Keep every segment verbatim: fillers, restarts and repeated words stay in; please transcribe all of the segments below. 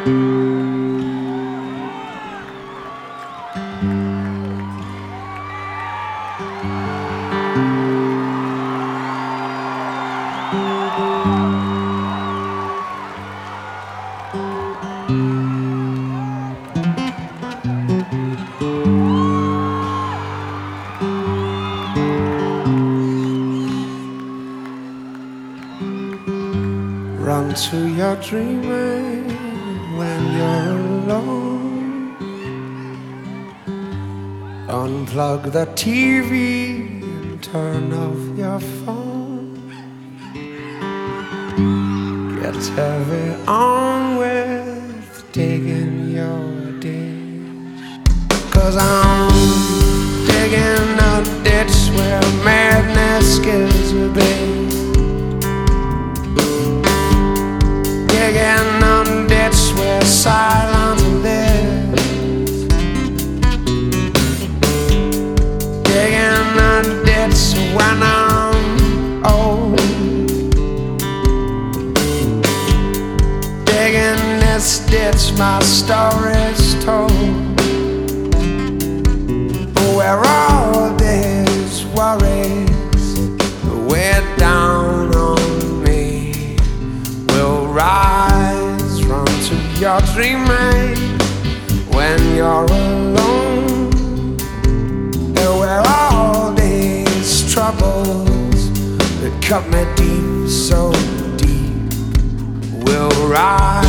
Run to your dreaming when you're alone. Unplug the T V and turn off your phone. Get heavy on with digging your ditch. Cause I'm digging a ditch where madness gives a bit. Digging a ditch where silence lives. Digging a ditch when I'm old. Digging this ditch my story's told. Where all these worries weigh down on me will rise. Run to your dreaming when you're alone. And where all these troubles that cut me deep, so deep, will rise.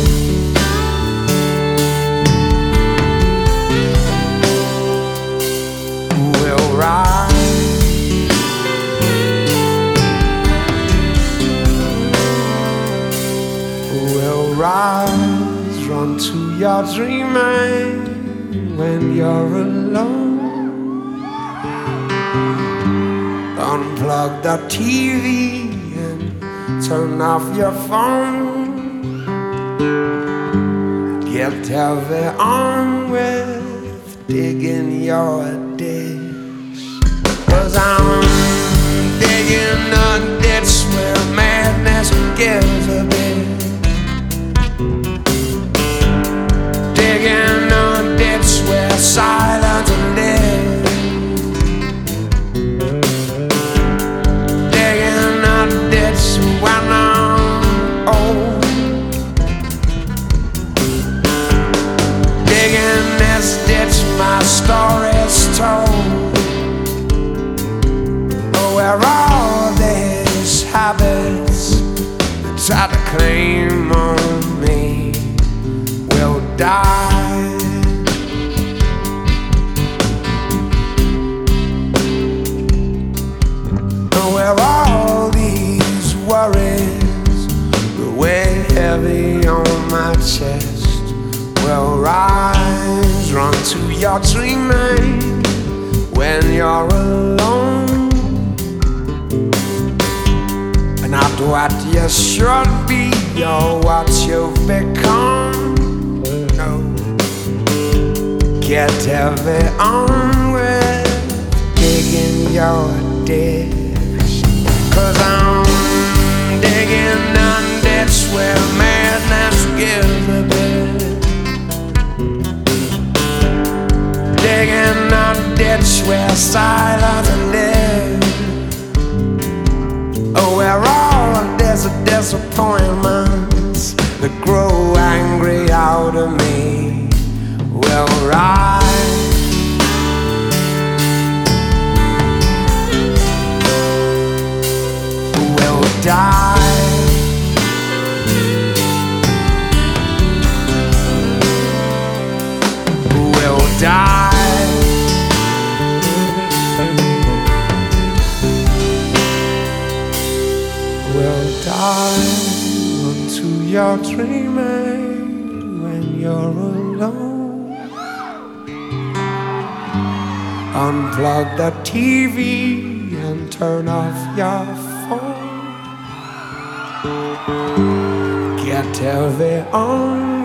Will rise. Rise, run to your dreaming when you're alone. Unplug the T V and turn off your phone. Get heavy on with digging your ditch. Cause I'm digging a ditch where madness gives a bit. Digging a ditch where silence lives. Digging a ditch when I'm old. Digging this ditch my story's told. Where all these habits that try to claim on me will die. Where all these worries that weigh heavy on my chest will rise. Run to your dreaming when you're alone. Not what you should be or what you've become. No. Get heavy on with digging your ditch. Cause I'm digging a ditch where madness gives a bit. Digging a ditch where silence lives. Oh, where all there's a disappointments that grow angry out of me will rise. Will die. Will die. Will die. Run to your dreaming when you're alone. Unplug the T V and turn off your phone. Get heavy on